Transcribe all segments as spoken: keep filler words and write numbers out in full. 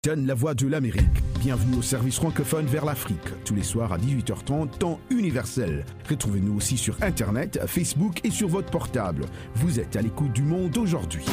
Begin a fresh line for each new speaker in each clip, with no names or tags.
Donne la voix de l'Amérique. Bienvenue au service francophone vers l'Afrique. Tous les soirs à dix-huit heures trente, temps universel. Retrouvez-nous aussi sur Internet, Facebook et sur votre portable. Vous êtes à l'écoute du monde aujourd'hui.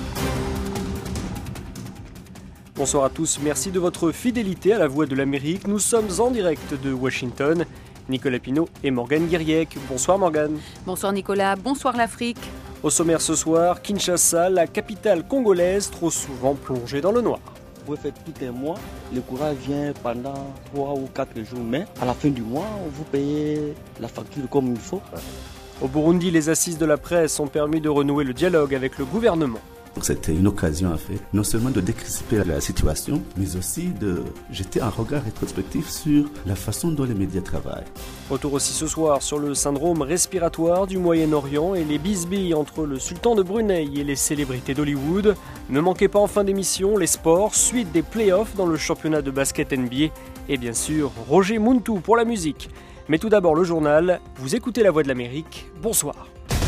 Bonsoir à tous, merci de votre fidélité à la voix de l'Amérique. Nous sommes en direct de Washington. Nicolas Pinault et Morgane Guiriec. Bonsoir Morgane.
Bonsoir Nicolas, bonsoir l'Afrique.
Au sommaire ce soir, Kinshasa, la capitale congolaise, trop souvent plongée dans le noir.
Vous faites tout un mois, le courant vient pendant trois ou quatre jours, mais à la fin du mois, vous payez la facture comme il faut.
Au Burundi, les assises de la presse ont permis de renouer le dialogue avec le gouvernement.
C'était une occasion en fait, non seulement de décrisper la situation, mais aussi de jeter un regard rétrospectif sur la façon dont les médias travaillent.
Retour aussi ce soir sur le syndrome respiratoire du Moyen-Orient et les bisbilles entre le sultan de Brunei et les célébrités d'Hollywood. Ne manquez pas en fin d'émission les sports, suite des playoffs dans le championnat de basket N B A et bien sûr Roger Muntu pour la musique. Mais tout d'abord le journal, vous écoutez La Voix de l'Amérique, bonsoir.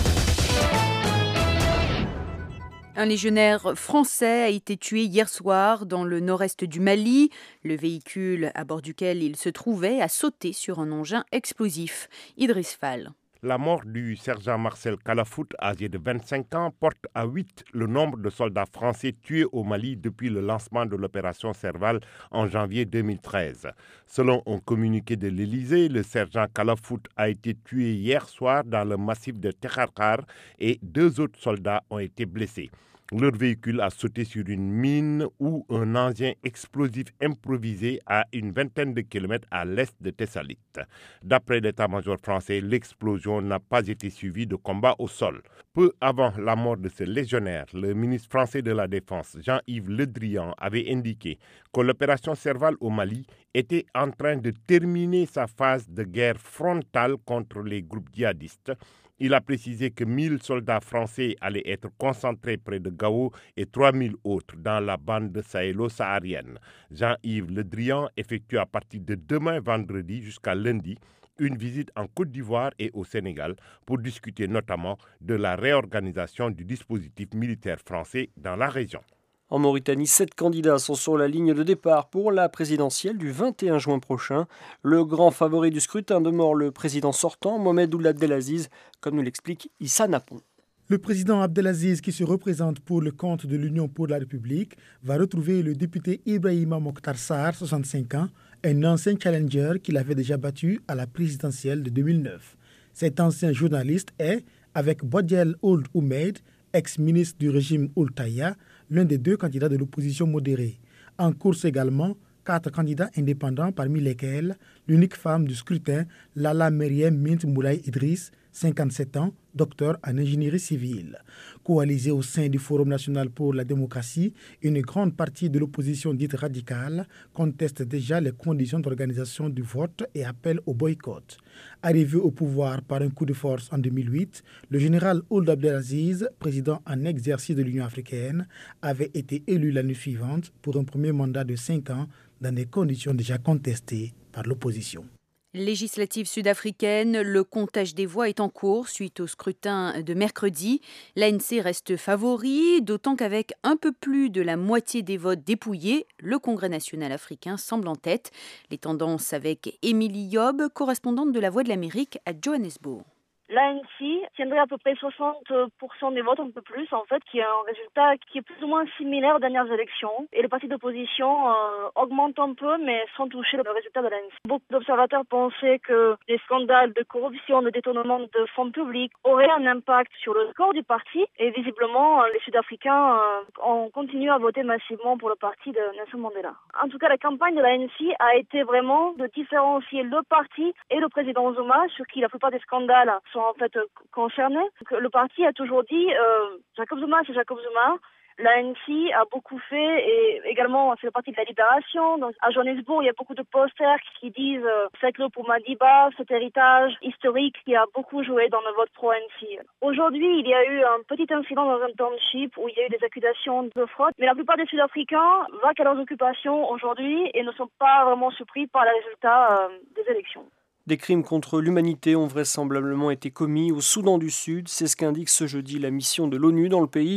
Un légionnaire français a été tué hier soir dans le nord-est du Mali. Le véhicule à bord duquel il se trouvait a sauté sur un engin explosif. Idriss Fall.
La mort du sergent Marcel Kalafout, âgé de vingt-cinq ans, porte à huit le nombre de soldats français tués au Mali depuis le lancement de l'opération Serval en janvier deux mille treize. Selon un communiqué de l'Élysée, le sergent Kalafout a été tué hier soir dans le massif de Tekharkar et deux autres soldats ont été blessés. Leur véhicule a sauté sur une mine ou un engin explosif improvisé à une vingtaine de kilomètres à l'est de Tessalit. D'après l'état-major français, l'explosion n'a pas été suivie de combat au sol. Peu avant la mort de ce légionnaire, le ministre français de la Défense, Jean-Yves Le Drian, avait indiqué que l'opération Serval au Mali était en train de terminer sa phase de guerre frontale contre les groupes djihadistes. Il a précisé que mille soldats français allaient être concentrés près de Gao et trois mille autres dans la bande sahélo-saharienne. Jean-Yves Le Drian effectue à partir de demain vendredi jusqu'à lundi une visite en Côte d'Ivoire et au Sénégal pour discuter notamment de la réorganisation du dispositif militaire français dans la région.
En Mauritanie, sept candidats sont sur la ligne de départ pour la présidentielle du vingt et un juin prochain. Le grand favori du scrutin demeure le président sortant, Mohamed Ould Abdelaziz, comme nous l'explique Issa Napon.
Le président Abdelaziz, qui se représente pour le compte de l'Union pour la République, va retrouver le député Ibrahima Mokhtar Sarr, soixante-cinq ans, un ancien challenger qu'il avait déjà battu à la présidentielle de deux mille neuf. Cet ancien journaliste est, avec Bodiel Ould Oumed, ex-ministre du régime Ould Taya, l'un des deux candidats de l'opposition modérée. En course également, quatre candidats indépendants parmi lesquels l'unique femme du scrutin, Lala Meriem Mint Moulay Idriss, cinquante-sept ans, docteur en ingénierie civile. Coalisée au sein du Forum national pour la démocratie, une grande partie de l'opposition dite radicale conteste déjà les conditions d'organisation du vote et appelle au boycott. Arrivé au pouvoir par un coup de force en deux mille huit, le général Ould Abdelaziz, président en exercice de l'Union africaine, avait été élu l'année suivante pour un premier mandat de cinq ans dans des conditions déjà contestées par l'opposition.
Législative sud-africaine, le comptage des voix est en cours suite au scrutin de mercredi. L'A N C reste favori, d'autant qu'avec un peu plus de la moitié des votes dépouillés, le Congrès national africain semble en tête. Les tendances avec Émilie Yob, correspondante de La Voix de l'Amérique à Johannesburg.
L'A N C tiendrait à peu près soixante pour cent des votes, un peu plus en fait, qui est un résultat qui est plus ou moins similaire aux dernières élections. Et le parti d'opposition euh, augmente un peu, mais sans toucher le résultat de l'A N C. Beaucoup d'observateurs pensaient que les scandales de corruption, de détournement de fonds publics auraient un impact sur le score du parti. Et visiblement, les Sud-Africains euh, ont continué à voter massivement pour le parti de Nelson Mandela. En tout cas, la campagne de l'A N C a été vraiment de différencier le parti et le président Zuma, sur qui la plupart des scandales sont en fait concernés. Le parti a toujours dit euh, Jacob Zuma, c'est Jacob Zuma. L'A N C a beaucoup fait et également c'est le parti de la libération. Donc, à Johannesburg, il y a beaucoup de posters qui disent euh, faites-le pour Madiba, cet héritage historique qui a beaucoup joué dans le vote pro-A N C. Aujourd'hui, il y a eu un petit incident dans un township où il y a eu des accusations de fraude, mais la plupart des Sud-Africains vaquent à leurs occupations aujourd'hui et ne sont pas vraiment surpris par les résultats euh, des élections.
Des crimes contre l'humanité ont vraisemblablement été commis au Soudan du Sud. C'est ce qu'indique ce jeudi la mission de l'ONU dans le pays.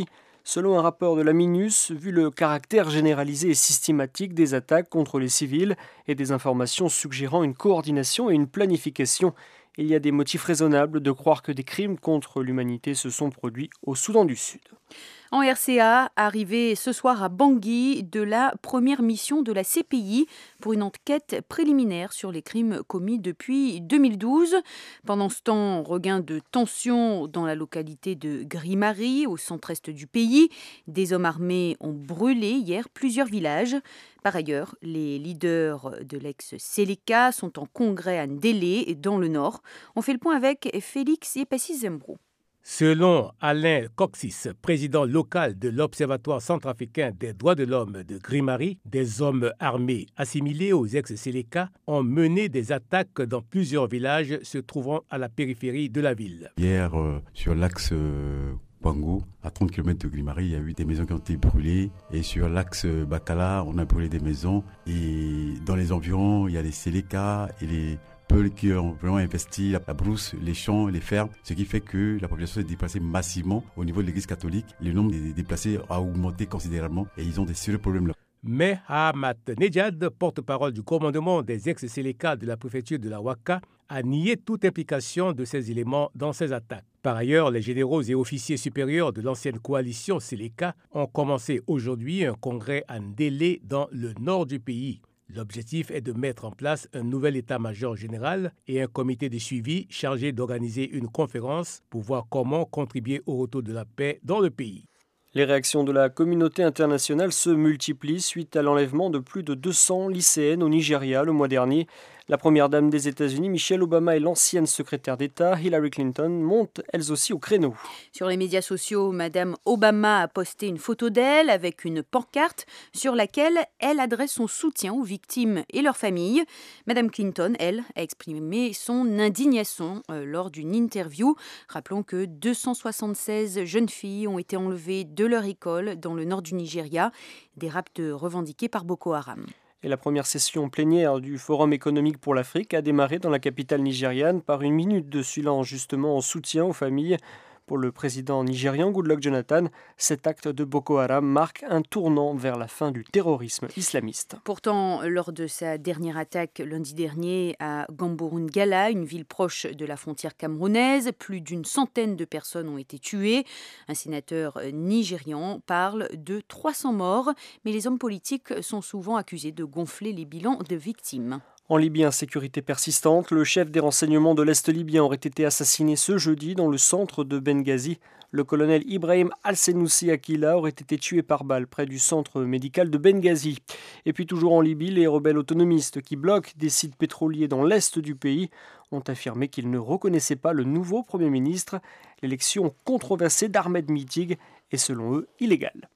Selon un rapport de la MINUS, vu le caractère généralisé et systématique des attaques contre les civils et des informations suggérant une coordination et une planification, il y a des motifs raisonnables de croire que des crimes contre l'humanité se sont produits au Soudan du Sud.
En R C A, arrivé ce soir à Bangui de la première mission de la C P I pour une enquête préliminaire sur les crimes commis depuis deux mille douze. Pendant ce temps, regain de tension dans la localité de Grimari, au centre-est du pays. Des hommes armés ont brûlé hier plusieurs villages. Par ailleurs, les leaders de l'ex-Seleka sont en congrès à Ndélé, dans le nord. On fait le point avec Félix Yepassi-Zembro.
Selon Alain Coxis, président local de l'Observatoire centrafricain des droits de l'homme de Grimari, des hommes armés assimilés aux ex-Seleka ont mené des attaques dans plusieurs villages se trouvant à la périphérie de la ville.
Hier, euh, sur l'axe euh, Bango, à trente kilomètres de Grimari, il y a eu des maisons qui ont été brûlées. Et sur l'axe Bakala, on a brûlé des maisons. Et dans les environs, il y a les Seleka et les Peuls qui ont vraiment investi la brousse, les champs, les fermes, ce qui fait que la population s'est déplacée massivement au niveau de l'église catholique. Le nombre des déplacés a augmenté considérablement et ils ont des sérieux problèmes là.
Mais Ahmad Nejad, porte-parole du commandement des ex-Seleka de la préfecture de la Ouaka, a nié toute implication de ces éléments dans ces attaques. Par ailleurs, les généraux et officiers supérieurs de l'ancienne coalition Seleka ont commencé aujourd'hui un congrès à Ndélé dans le nord du pays. L'objectif est de mettre en place un nouvel état-major général et un comité de suivi chargé d'organiser une conférence pour voir comment contribuer au retour de la paix dans le pays.
Les réactions de la communauté internationale se multiplient suite à l'enlèvement de plus de deux cents lycéennes au Nigeria le mois dernier. La première dame des États-Unis, Michelle Obama, et l'ancienne secrétaire d'État, Hillary Clinton, montent elles aussi au créneau.
Sur les médias sociaux, Madame Obama a posté une photo d'elle avec une pancarte sur laquelle elle adresse son soutien aux victimes et leurs familles. Madame Clinton, elle, a exprimé son indignation euh, lors d'une interview. Rappelons que deux cent soixante-seize jeunes filles ont été enlevées de leur école dans le nord du Nigeria, des rapts revendiqués par Boko Haram.
Et la première session plénière du Forum économique pour l'Afrique a démarré dans la capitale nigériane par une minute de silence justement en soutien aux familles. Pour le président nigérian Goodluck Jonathan, cet acte de Boko Haram marque un tournant vers la fin du terrorisme islamiste.
Pourtant, lors de sa dernière attaque lundi dernier à Gamborone-Gala, une ville proche de la frontière camerounaise, plus d'une centaine de personnes ont été tuées. Un sénateur nigérian parle de trois cents morts, mais les hommes politiques sont souvent accusés de gonfler les bilans de victimes.
En Libye, insécurité persistante, le chef des renseignements de l'Est libyen aurait été assassiné ce jeudi dans le centre de Benghazi. Le colonel Ibrahim Al-Senoussi Akila aurait été tué par balle près du centre médical de Benghazi. Et puis toujours en Libye, les rebelles autonomistes qui bloquent des sites pétroliers dans l'Est du pays ont affirmé qu'ils ne reconnaissaient pas le nouveau Premier ministre. L'élection controversée d'Ahmed Mitig est selon eux illégale.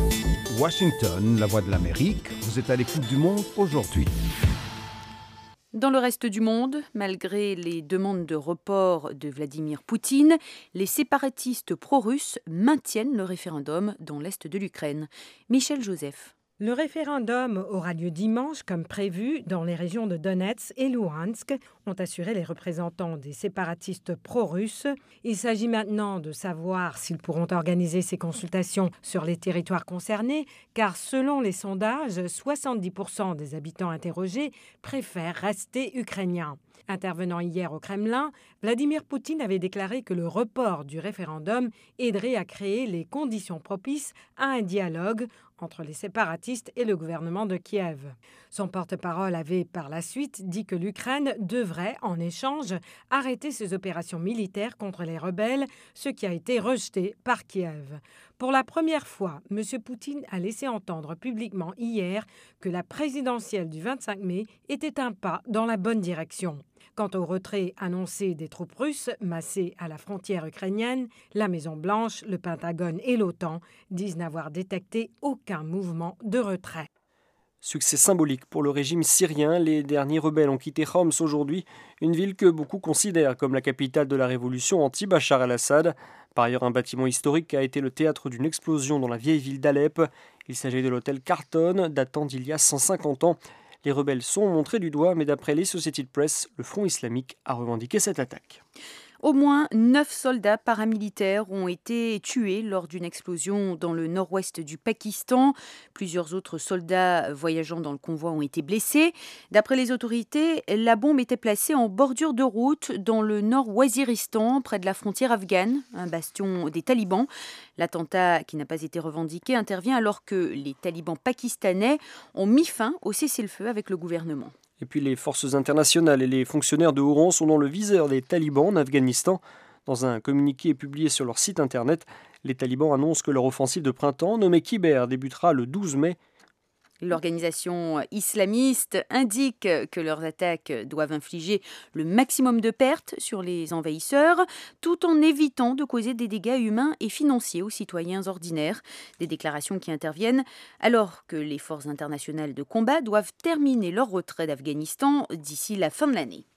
Washington, la voix de l'Amérique, vous êtes à l'écoute du monde aujourd'hui.
Dans le reste du monde, malgré les demandes de report de Vladimir Poutine, les séparatistes pro-russes maintiennent le référendum dans l'est de l'Ukraine. Michel Joseph.
Le référendum aura lieu dimanche, comme prévu, dans les régions de Donetsk et Louhansk, ont assuré les représentants des séparatistes pro-russes. Il s'agit maintenant de savoir s'ils pourront organiser ces consultations sur les territoires concernés, car selon les sondages, soixante-dix pour cent des habitants interrogés préfèrent rester ukrainiens. Intervenant hier au Kremlin, Vladimir Poutine avait déclaré que le report du référendum aiderait à créer les conditions propices à un dialogue entre les séparatistes et le gouvernement de Kiev. Son porte-parole avait par la suite dit que l'Ukraine devrait, en échange, arrêter ses opérations militaires contre les rebelles, ce qui a été rejeté par Kiev. Pour la première fois, M. Poutine a laissé entendre publiquement hier que la présidentielle du vingt-cinq mai était un pas dans la bonne direction. Quant au retrait annoncé des troupes russes massées à la frontière ukrainienne, la Maison-Blanche, le Pentagone et l'OTAN disent n'avoir détecté aucun mouvement de retrait.
Succès symbolique pour le régime syrien. Les derniers rebelles ont quitté Homs aujourd'hui, une ville que beaucoup considèrent comme la capitale de la révolution anti-Bachar el-Assad. Par ailleurs, un bâtiment historique a été le théâtre d'une explosion dans la vieille ville d'Alep. Il s'agit de l'hôtel Carlton, datant d'il y a cent cinquante ans. Les rebelles sont montrés du doigt, mais d'après l'Associated Press, le Front islamique a revendiqué cette attaque.
Au moins neuf soldats paramilitaires ont été tués lors d'une explosion dans le nord-ouest du Pakistan. Plusieurs autres soldats voyageant dans le convoi ont été blessés. D'après les autorités, la bombe était placée en bordure de route dans le nord-Waziristan, près de la frontière afghane, un bastion des talibans. L'attentat, qui n'a pas été revendiqué, intervient alors que les talibans pakistanais ont mis fin au cessez-le-feu avec le gouvernement.
Et puis les forces internationales et les fonctionnaires de haut rang sont dans le viseur des talibans en Afghanistan. Dans un communiqué publié sur leur site internet, les talibans annoncent que leur offensive de printemps, nommée Kiber, débutera le douze mai.
L'organisation islamiste indique que leurs attaques doivent infliger le maximum de pertes sur les envahisseurs, tout en évitant de causer des dégâts humains et financiers aux citoyens ordinaires. Des déclarations qui interviennent alors que les forces internationales de combat doivent terminer leur retrait d'Afghanistan d'ici la fin de l'année.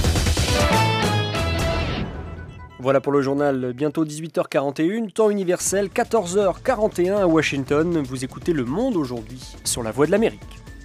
Voilà pour le journal, bientôt dix-huit heures quarante et un, temps universel, quatorze heures quarante et un à Washington. Vous écoutez Le Monde aujourd'hui sur la Voix de l'Amérique.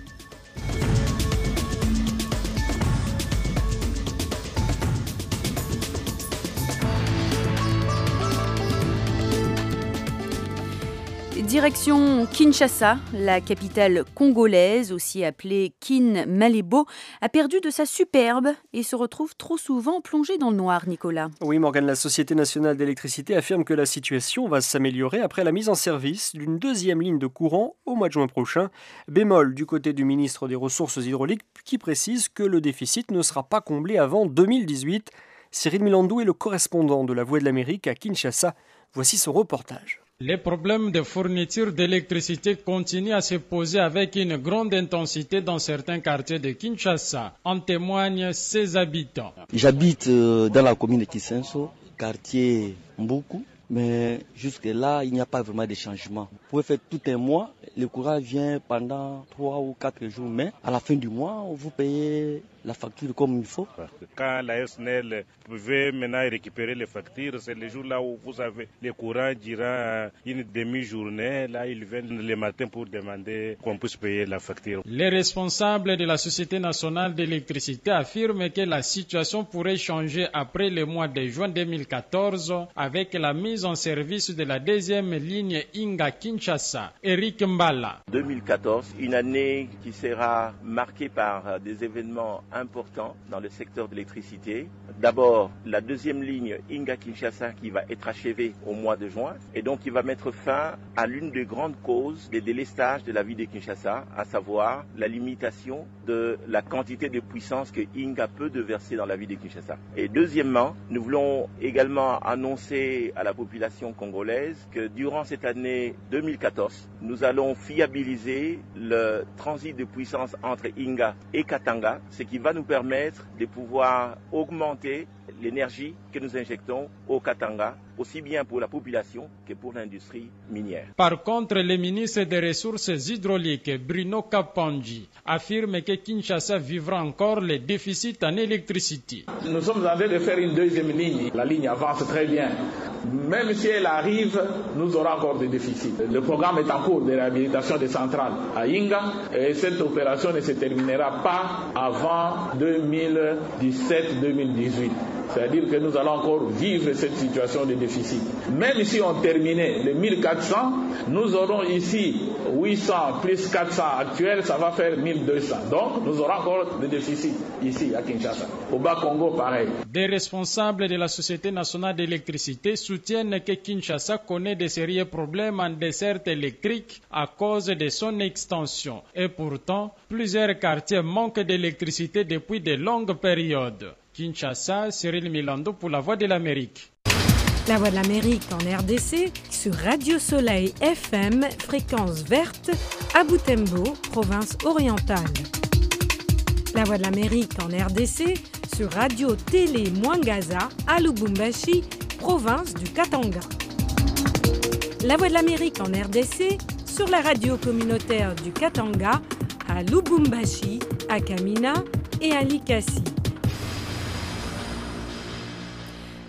Direction Kinshasa, la capitale congolaise, aussi appelée Kin-Malébo, a perdu de sa superbe et se retrouve trop souvent plongée dans le noir, Nicolas.
Oui, Morgane, la Société nationale d'électricité affirme que la situation va s'améliorer après la mise en service d'une deuxième ligne de courant au mois de juin prochain. Bémol du côté du ministre des Ressources hydrauliques qui précise que le déficit ne sera pas comblé avant deux mille dix-huit. Cyril Milandou est le correspondant de la Voix de l'Amérique à Kinshasa. Voici son reportage.
Les problèmes de fourniture d'électricité continuent à se poser avec une grande intensité dans certains quartiers de Kinshasa. En témoignent ses habitants.
J'habite dans la commune de Kisenso, quartier Mbuku, mais jusque-là, il n'y a pas vraiment de changement. Vous pouvez faire tout un mois, le courant vient pendant trois ou quatre jours, mais à la fin du mois, vous payez la facture comme il faut.
Quand la S N L pouvait maintenant récupérer les factures, c'est le jour là où vous avez le courant durant une demi-journée. Là, ils viennent le matin pour demander qu'on puisse payer la facture.
Les responsables de la Société nationale d'électricité affirment que la situation pourrait changer après le mois de juin deux mille quatorze avec la mise en service de la deuxième ligne Inga-Kinshasa. Eric Mbala.
deux mille quatorze, une année qui sera marquée par des événements important dans le secteur de l'électricité. D'abord, la deuxième ligne Inga-Kinshasa qui va être achevée au mois de juin et donc qui va mettre fin à l'une des grandes causes des délestages de la ville de Kinshasa, à savoir la limitation de la quantité de puissance que Inga peut déverser dans la ville de Kinshasa. Et deuxièmement, nous voulons également annoncer à la population congolaise que durant cette année deux mille quatorze, nous allons fiabiliser le transit de puissance entre Inga et Katanga, ce qui va nous permettre de pouvoir augmenter l'énergie que nous injectons au Katanga, aussi bien pour la population que pour l'industrie minière.
Par contre, le ministre des Ressources hydrauliques, Bruno Kapanji, affirme que Kinshasa vivra encore les déficits en électricité.
Nous sommes en train de faire une deuxième ligne. La ligne avance très bien. Même si elle arrive, nous aurons encore des déficits. Le programme est en cours de réhabilitation des centrales à Inga et cette opération ne se terminera pas avant deux mille dix-sept deux mille dix-huit. C'est-à-dire que nous allons encore vivre cette situation de déficit. Même si on terminait les mille quatre cents, nous aurons ici huit cents plus quatre cents actuels, ça va faire mille deux cents. Donc nous aurons encore des déficits ici à Kinshasa. Au Bas-Congo, pareil.
Des responsables de la Société nationale d'électricité soutiennent que Kinshasa connaît de sérieux problèmes en desserte électrique à cause de son extension. Et pourtant, plusieurs quartiers manquent d'électricité depuis de longues périodes. Kinshasa, Cyril Milando pour la Voix de l'Amérique.
La Voix de l'Amérique en R D C sur Radio Soleil F M, fréquence verte, à Butembo, province orientale. La Voix de l'Amérique en R D C sur Radio Télé Mwangaza, à Lubumbashi, province du Katanga. La Voix de l'Amérique en R D C sur la radio communautaire du Katanga, à Lubumbashi, à Kamina et à Likasi.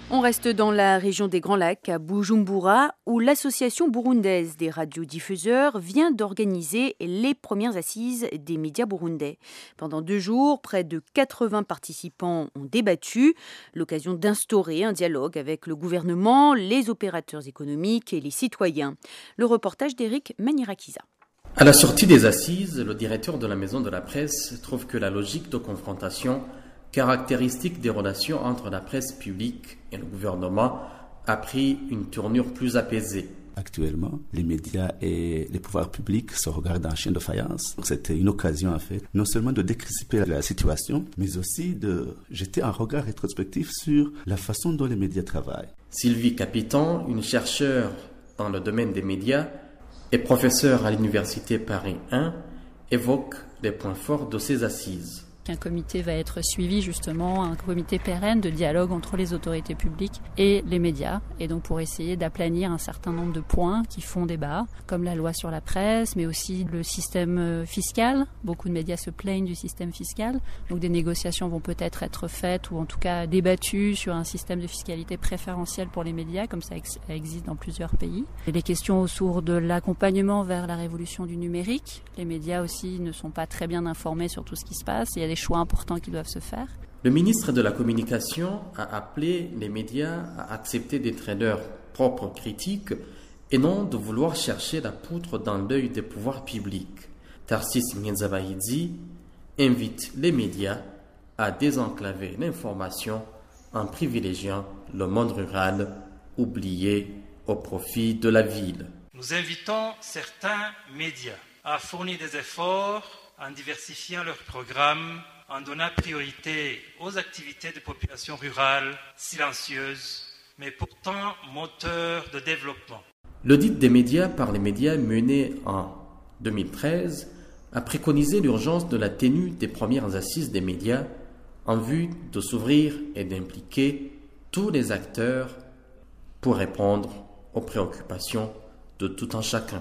On reste dans la région des Grands Lacs, à Bujumbura, où l'association burundaise des radiodiffuseurs vient d'organiser les premières assises des médias burundais. Pendant deux jours, près de quatre-vingts participants ont débattu, l'occasion d'instaurer un dialogue avec le gouvernement, les opérateurs économiques et les citoyens. Le reportage d'Éric Manirakiza.
À la sortie des assises, le directeur de la Maison de la Presse trouve que la logique de confrontation caractéristique des relations entre la presse publique et le gouvernement a pris une tournure plus apaisée.
Actuellement, les médias et les pouvoirs publics se regardent en chien de faïence. C'était une occasion, en fait, non seulement de décrisper la situation, mais aussi de jeter un regard rétrospectif sur la façon dont les médias travaillent.
Sylvie Capitan, une chercheure dans le domaine des médias et professeure à l'Université Paris un, évoque les points forts de ces assises.
Un comité va être suivi justement, un comité pérenne de dialogue entre les autorités publiques et les médias, et donc pour essayer d'aplanir un certain nombre de points qui font débat, comme la loi sur la presse, mais aussi le système fiscal. Beaucoup de médias se plaignent du système fiscal, donc des négociations vont peut-être être faites ou en tout cas débattues sur un système de fiscalité préférentielle pour les médias, comme ça ex- existe dans plusieurs pays. Et les questions autour de l'accompagnement vers la révolution du numérique, les médias aussi ne sont pas très bien informés sur tout ce qui se passe, il y a des choix importants qui doivent se faire.
Le ministre de la Communication a appelé les médias à accepter d'être leurs propres critiques et non de vouloir chercher la poudre dans l'œil des pouvoirs publics. Tarsis Ngenzabaïdzi invite les médias à désenclaver l'information en privilégiant le monde rural oublié au profit de la ville.
Nous invitons certains médias à fournir des efforts en diversifiant leurs programmes, en donnant priorité aux activités de populations rurales silencieuses, mais pourtant moteurs de développement.
L'audit des médias par les médias mené en deux mille treize a préconisé l'urgence de la tenue des premières assises des médias en vue de s'ouvrir et d'impliquer tous les acteurs pour répondre aux préoccupations de tout un chacun.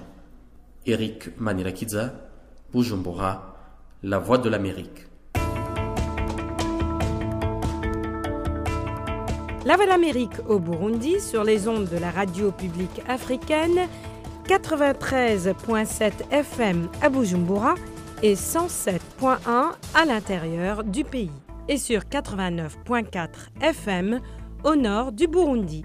Éric Manirakiza, Bujumbura, la voix de l'Amérique.
La voix de l'Amérique au Burundi sur les ondes de la radio publique africaine, quatre-vingt-treize virgule sept F M à Bujumbura et cent sept virgule un à l'intérieur du pays. Et sur quatre-vingt-neuf virgule quatre F M au nord du Burundi.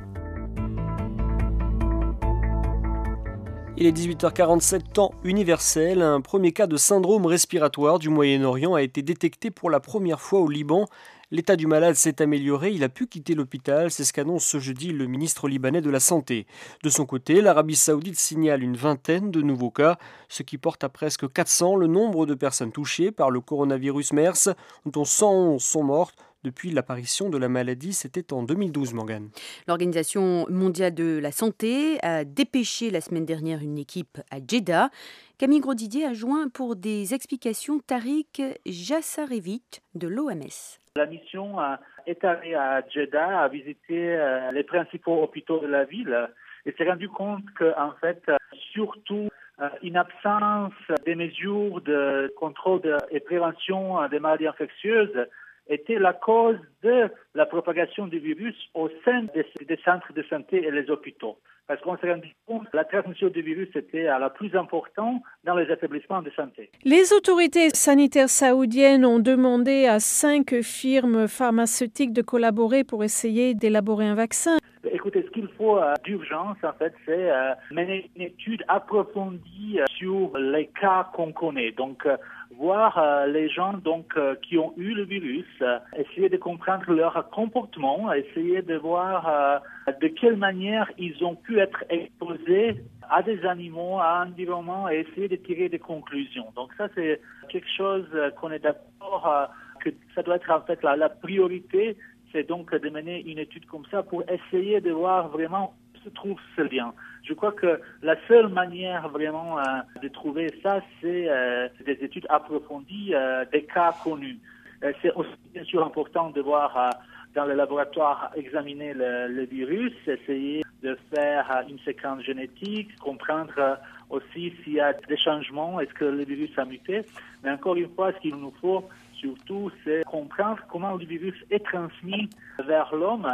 Il est dix-huit heures quarante-sept, temps universel. Un premier cas de syndrome respiratoire du Moyen-Orient a été détecté pour la première fois au Liban. L'état du malade s'est amélioré, il a pu quitter l'hôpital, c'est ce qu'annonce ce jeudi le ministre libanais de la Santé. De son côté, l'Arabie Saoudite signale une vingtaine de nouveaux cas, ce qui porte à presque quatre cents le nombre de personnes touchées par le coronavirus MERS, dont cent onze sont mortes. Depuis l'apparition de la maladie, c'était en deux mille douze, Morgane.
L'Organisation mondiale de la santé a dépêché la semaine dernière une équipe à Jeddah. Camille Grosdidier a joint pour des explications Tariq Jassarevic de l'O M S.
La mission est allée à Jeddah, a visité les principaux hôpitaux de la ville et s'est rendu compte qu'en fait, surtout, une absence des mesures de contrôle et prévention des maladies infectieuses était la cause de la propagation du virus au sein des, des centres de santé et les hôpitaux. Parce qu'on s'est rendu compte que la transmission du virus était la plus importante dans les établissements de santé.
Les autorités sanitaires saoudiennes ont demandé à cinq firmes pharmaceutiques de collaborer pour essayer d'élaborer un vaccin.
Écoutez, ce qu'il faut euh, d'urgence, en fait, c'est euh, mener une étude approfondie euh, sur les cas qu'on connaît. Donc, euh, voir euh, les gens donc euh, qui ont eu le virus, euh, essayer de comprendre leur comportement, essayer de voir euh, de quelle manière ils ont pu être exposés à des animaux, à un environnement, et essayer de tirer des conclusions. Donc, ça, c'est quelque chose euh, qu'on est d'accord euh, que ça doit être en fait la, la priorité. C'est donc de mener une étude comme ça pour essayer de voir vraiment où se trouve ce lien. Je crois que la seule manière vraiment euh, de trouver ça, c'est euh, des études approfondies euh, des cas connus. Euh, c'est aussi bien sûr important de voir euh, dans le laboratoire examiner le, le virus, essayer de faire euh, une séquence génétique, comprendre euh, aussi s'il y a des changements, est-ce que le virus a muté. Mais encore une fois, ce qu'il nous faut surtout, c'est comprendre comment le virus est transmis vers l'homme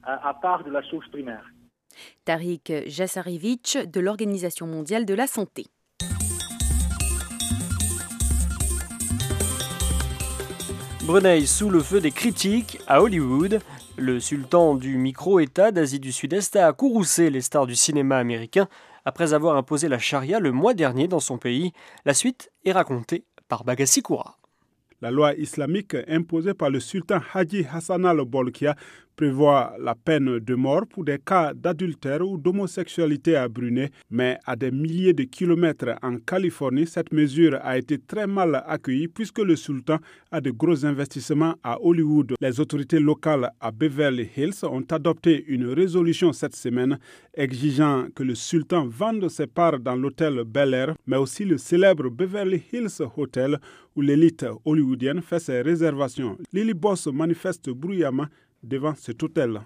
à part de la source primaire.
Tariq Jasarevich de l'Organisation mondiale de la santé.
Brunei sous le feu des critiques à Hollywood. Le sultan du micro-État d'Asie du Sud-Est a courroucé les stars du cinéma américain après avoir imposé la charia le mois dernier dans son pays. La suite est racontée par Bagassi Koura.
La loi islamique imposée par le sultan Haji Hassan al-Bolkiah prévoit la peine de mort pour des cas d'adultère ou d'homosexualité à Brunei, mais à des milliers de kilomètres en Californie, cette mesure a été très mal accueillie puisque le sultan a de gros investissements à Hollywood. Les autorités locales à Beverly Hills ont adopté une résolution cette semaine exigeant que le sultan vende ses parts dans l'hôtel Bel Air, mais aussi le célèbre Beverly Hills Hotel où l'élite hollywoodienne fait ses réservations. Lily Boss manifeste bruyamment devant cet hôtel.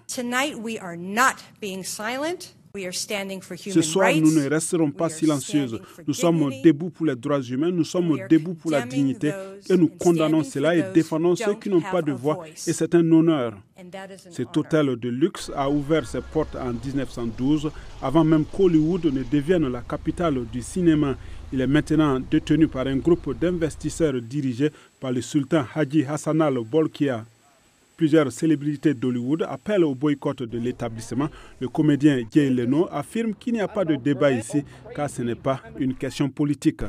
Ce soir, nous ne resterons pas silencieuses. Nous sommes debout pour les droits humains, nous sommes debout pour la dignité et nous condamnons cela et défendons ceux qui n'ont pas de voix et c'est un honneur. Cet hôtel de luxe a ouvert ses portes en dix-neuf cent douze avant même qu'Hollywood ne devienne la capitale du cinéma. Il est maintenant détenu par un groupe d'investisseurs dirigé par le sultan Haji Hassan al-Bolkiah. Plusieurs célébrités d'Hollywood appellent au boycott de l'établissement. Le comédien Jay Leno affirme qu'il n'y a pas de débat ici car ce n'est pas une question politique.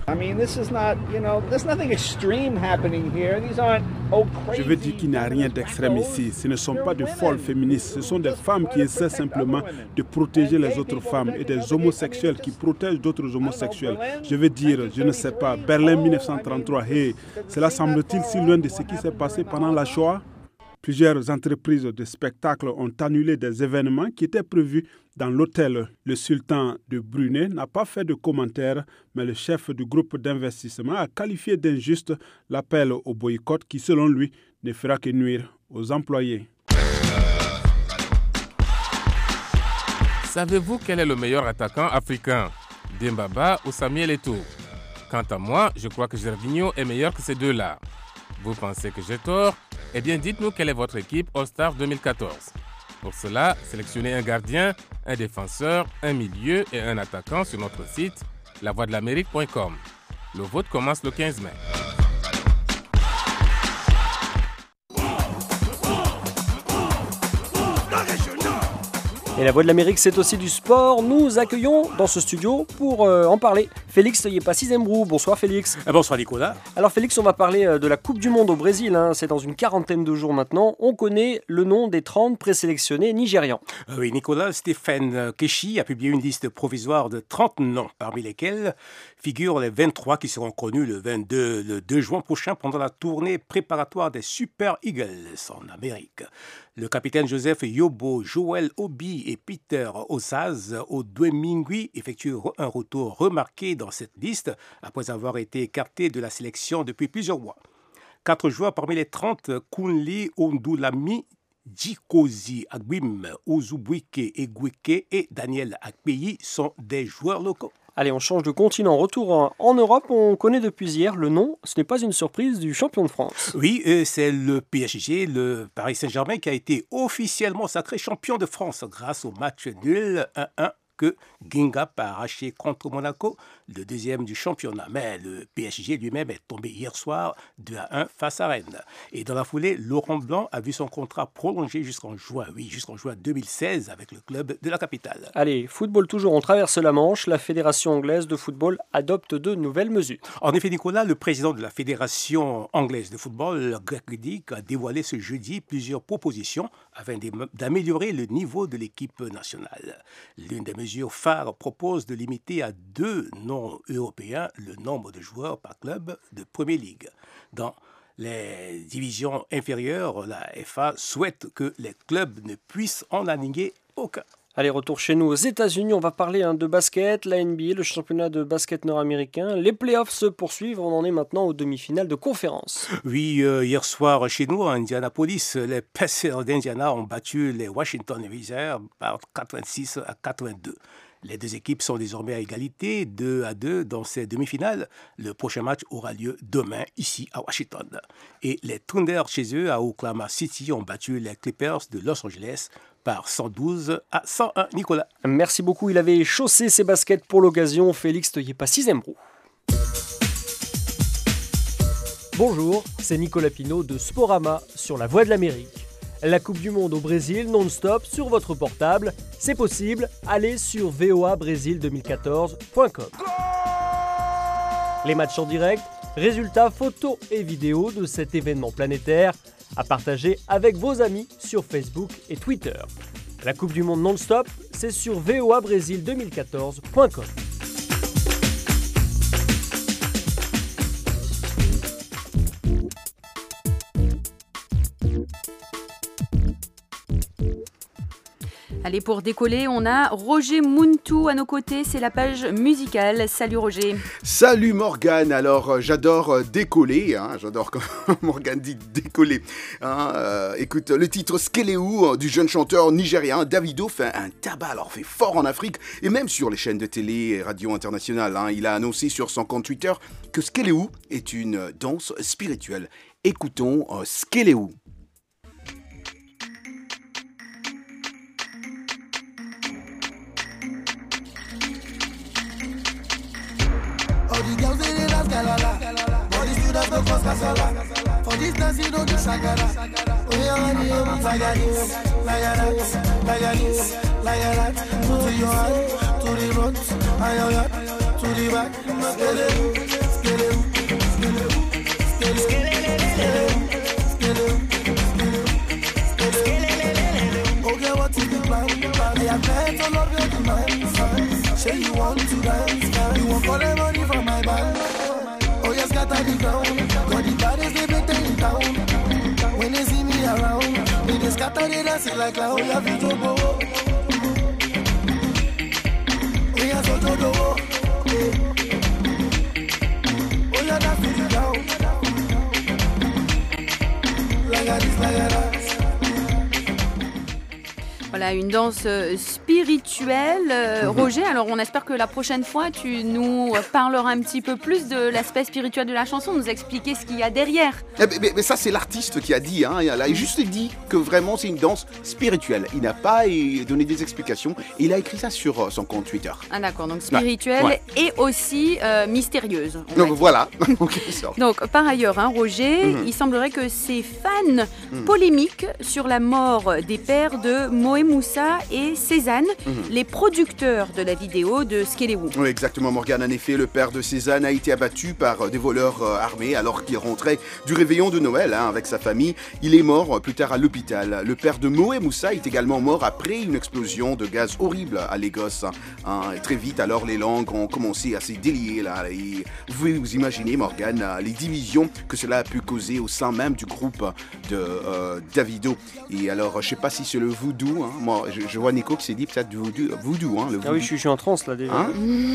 Je veux dire qu'il n'y a rien d'extrême ici. Ce ne sont pas de folles féministes. Ce sont des femmes qui essaient simplement de protéger les autres femmes et des homosexuels qui protègent d'autres homosexuels. Je veux dire, je ne sais pas, Berlin mille neuf cent trente-trois, hey, cela semble-t-il si loin de ce qui s'est passé pendant la Shoah? Plusieurs entreprises de spectacles ont annulé des événements qui étaient prévus dans l'hôtel. Le sultan de Brunei n'a pas fait de commentaires, mais le chef du groupe d'investissement a qualifié d'injuste l'appel au boycott qui, selon lui, ne fera que nuire aux employés.
Savez-vous quel est le meilleur attaquant africain, Dembaba ou Samuel Eto'o? Quant à moi, je crois que Gervinho est meilleur que ces deux-là. Vous pensez que j'ai tort? Eh bien, dites-nous quelle est votre équipe All-Star deux mille quatorze. Pour cela, sélectionnez un gardien, un défenseur, un milieu et un attaquant sur notre site la voix de l'amérique point com. Le vote commence le quinze mai.
Et la Voix de l'Amérique, c'est aussi du sport. Nous accueillons dans ce studio pour euh, en parler Félix Yepassi-Zembrou. Bonsoir Félix.
Bonsoir Nicolas.
Alors Félix, on va parler de la Coupe du Monde au Brésil. Hein. C'est dans une quarantaine de jours maintenant. On connaît le nom des trente présélectionnés nigérians.
Euh, oui, Nicolas, Stephen Keshi a publié une liste provisoire de trente noms, parmi lesquels figurent les vingt-trois qui seront connus le vingt-deux, le deux juin prochain pendant la tournée préparatoire des Super Eagles en Amérique. Le capitaine Joseph Yobo, Joel Obi et Peter Osaz Odwemingui effectuent un retour remarqué dans cette liste après avoir été écartés de la sélection depuis plusieurs mois. Quatre joueurs parmi les trente, Kunli Ondulami, Jikozi Agwim, Ozubuike Egweke et Daniel Akpeyi sont des joueurs locaux.
Allez, on change de continent. Retour en Europe, on connaît depuis hier le nom, ce n'est pas une surprise, du champion de France.
Oui, euh, c'est le P S G, le Paris Saint-Germain, qui a été officiellement sacré champion de France grâce au match nul un un que Guingamp a arraché contre Monaco, le deuxième du championnat. Mais le P S G lui-même est tombé hier soir deux à un face à Rennes. Et dans la foulée, Laurent Blanc a vu son contrat prolongé jusqu'en juin, oui, jusqu'en juin deux mille seize avec le club de la capitale.
Allez, football toujours, on traverse la Manche. La Fédération anglaise de football adopte de nouvelles mesures.
En effet, Nicolas, le président de la Fédération anglaise de football, Greg Riddick, a dévoilé ce jeudi plusieurs propositions afin d'améliorer le niveau de l'équipe nationale. L'une des mesures phares propose de limiter à deux noms européens le nombre de joueurs par club de Premier League. Dans les divisions inférieures, la F A souhaite que les clubs ne puissent en aligner aucun.
Allez, retour chez nous aux États-Unis. On va parler hein, de basket, la N B A, le championnat de basket nord-américain. Les playoffs se poursuivent. On en est maintenant aux demi-finales de conférence.
Oui, euh, hier soir chez nous, à Indianapolis, les Pacers d'Indiana ont battu les Washington Wizards par quatre-vingt-six à quatre-vingt-deux. Les deux équipes sont désormais à égalité, deux à deux dans ces demi-finales. Le prochain match aura lieu demain, ici à Washington. Et les Thunder, chez eux, à Oklahoma City, ont battu les Clippers de Los Angeles par cent douze à cent un. Nicolas.
Merci beaucoup. Il avait chaussé ses baskets pour l'occasion. Félix Teuillet-Passy-Zembrou. Bonjour, c'est Nicolas Pinault de Sporama sur la Voix de l'Amérique. La Coupe du Monde au Brésil non-stop sur votre portable, c'est possible, allez sur v o a brésil deux mille quatorze point com. Les matchs en direct, résultats, photos et vidéos de cet événement planétaire à partager avec vos amis sur Facebook et Twitter. La Coupe du Monde non-stop, c'est sur v o a brésil deux mille quatorze point com.
Allez, pour décoller, on a Roger Muntu à nos côtés, c'est la page musicale. Salut Roger.
Salut Morgane, alors j'adore décoller, hein, j'adore quand Morgane dit décoller. Hein, euh, écoute, le titre Skeleu du jeune chanteur nigérien Davido fait un tabac, alors fait fort en Afrique et même sur les chaînes de télé et radio internationales. Hein, il a annoncé sur son compte Twitter que Skeleu est une danse spirituelle. Écoutons euh, Skeleu.
All the girls they dance galala, all the students go cause casala. For this dance you don't do shagara. Oh yeah, honey, oh like that, like that, like that, like that. To your hand, to the front, and to the back. Skele, skele, skele, skele, skele, skele. Okay, what is the plan? I have met all of your demands. Say you want to dance, you want all the money from my band. Oh yes, scatter the ground. Got the baddest they better in town. When they see me around, they just scatter the dance like a oh yeah, Vito Bo. Oh yeah, so do do. Oh yeah, that's the ground. Like a this, like a that.
Voilà, une danse spirituelle. Euh, mmh. Roger, alors on espère que la prochaine fois, tu nous parleras un petit peu plus de l'aspect spirituel de la chanson, nous expliquer ce qu'il y a derrière.
Eh ben, mais, mais ça, c'est l'artiste qui a dit. Hein, il a juste dit que vraiment, c'est une danse spirituelle. Il n'a pas donné des explications. Il a écrit ça sur son compte Twitter.
Ah d'accord, donc spirituelle ouais. Ouais. et aussi euh, mystérieuse.
Donc voilà.
Donc par ailleurs, hein, Roger, mmh. il semblerait que ces fans mmh. polémiques sur la mort des pères de Moé Moussa et Cézanne, mmh. les producteurs de la vidéo de Skeleu.
Oui, exactement, Morgane. En effet, le père de Cézanne a été abattu par des voleurs euh, armés alors qu'il rentrait du réveillon de Noël hein, avec sa famille. Il est mort euh, plus tard à l'hôpital. Le père de Moé Moussa est également mort après une explosion de gaz horrible à Lagos. Hein. Très vite, alors, les langues ont commencé à se délier. Là, et vous pouvez vous imaginer, Morgane, les divisions que cela a pu causer au sein même du groupe de euh, Davido. Et alors, je ne sais pas si c'est le voodoo. Hein. Moi, je, je vois Nico qui s'est dit peut-être du voodoo, voodoo hein, le voodoo.
Ah oui, je suis, je suis en transe là déjà. Hein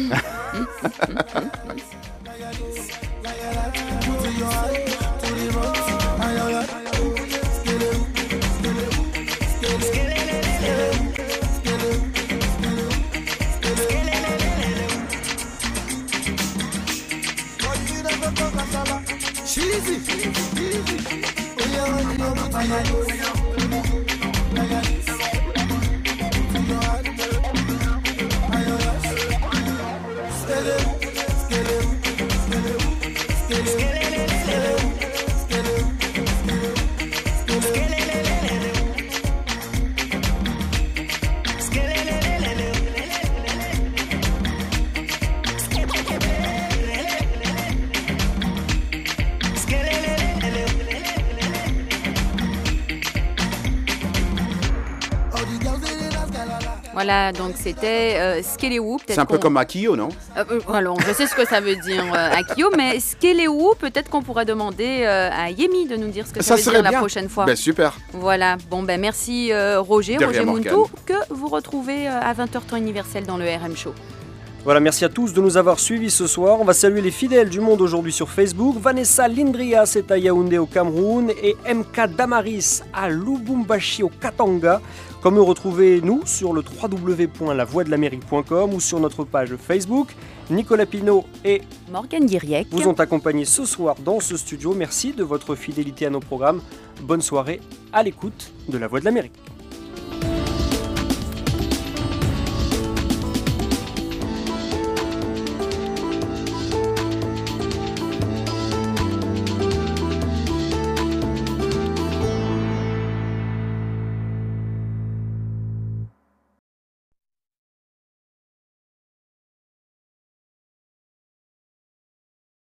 Voilà, donc c'était euh, Skeleu.
C'est un peu comme Akio, non
euh, Alors, je sais ce que ça veut dire euh, Akio, mais Skeleu, peut-être qu'on pourrait demander euh, à Yemi de nous dire ce que ça, ça veut dire bien. La prochaine fois.
Ben, super.
Voilà, bon ben merci euh, Roger, Roger Muntu, que vous retrouvez euh, à vingt heures temps universel dans le R M Show.
Voilà, merci à tous de nous avoir suivis ce soir. On va saluer les fidèles du Monde aujourd'hui sur Facebook. Vanessa Lindria, c'est à Yaoundé au Cameroun, et M K Damaris à Lubumbashi au Katanga. Comme retrouvez-nous sur le w w w point la voix de l'amérique point com ou sur notre page Facebook. Nicolas Pinault et
Morgane Diriec
vous ont accompagné ce soir dans ce studio. Merci de votre fidélité à nos programmes. Bonne soirée à l'écoute de La Voix de l'Amérique.